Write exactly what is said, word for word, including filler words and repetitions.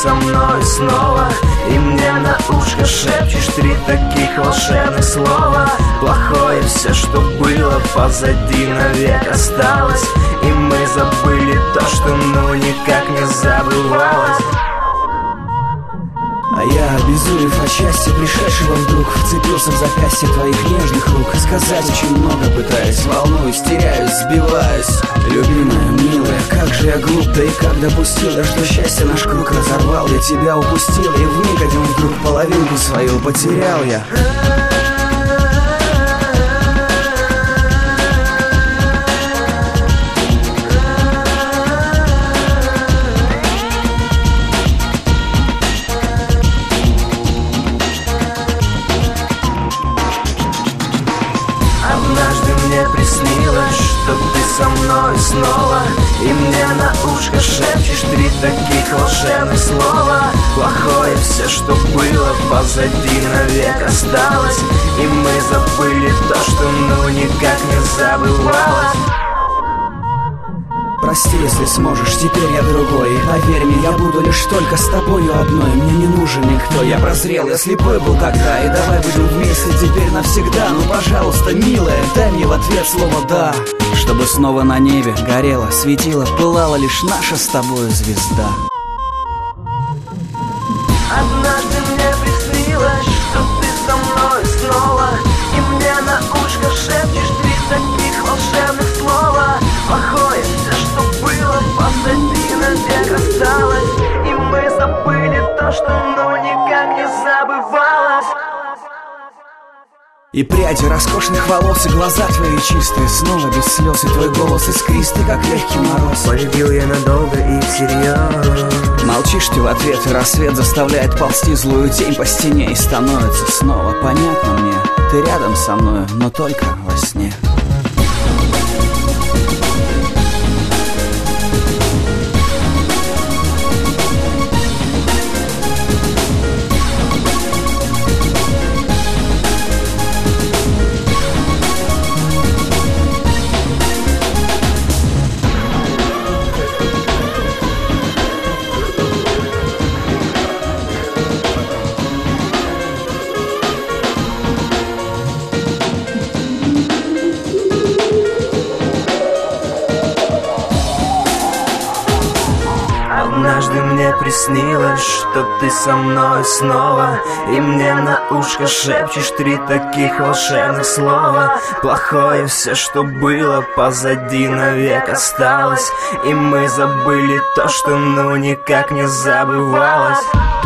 со мной снова, и мне на ушко шепчешь три таких волшебных слова. Плохое все, что было позади, навек осталось, и мы забыли то, что ну никак не забывалось. А я, обезумев от счастья пришедшего вдруг, вцепился в запястье твоих нежных рук. Сказать очень много пытаюсь, волнуюсь, теряюсь, сбиваюсь. Любимая, милая, как же я глуп, да и как допустил, да что счастье наш круг разорвал. Я тебя упустил, и вмиг один вдруг половинку свою потерял я. Однажды мне приснилось, что ты со мной снова, и мне на ушко шепчешь три таких волшебных слова. Плохое все, что было позади, навек осталось, и мы забыли то, что ну никак не забывалось. Прости, если сможешь, теперь я другой. Поверь мне, я буду лишь только с тобою одной. Мне не нужен никто, я прозрел, я слепой был тогда. И давай будем вместе теперь навсегда. Ну, пожалуйста, милая, дай мне в ответ слово «да». Чтобы снова на небе горела, светила, пылала лишь наша с тобою звезда. Однажды мне приснилось, что ты со мной снова, и мне на ушко шепчешь три таких волшебных слова. Плохое все, что было позади, навек осталось, и мы забыли то, что ну никак не забывалось. И пряди роскошных волос, и глаза твои чистые, снова без слез, и твой голос искристый, как легкий мороз. Полюбил я надолго и всерьез. Молчишь ты в ответ, и рассвет заставляет ползти злую тень по стене, и становится снова понятно мне, ты рядом со мною, но только во сне. Однажды мне приснилось, что ты со мной снова, и мне на ушко шепчешь три таких волшебных слова. Плохое все, что было позади, навек осталось, и мы забыли то, что ну никак не забывалось.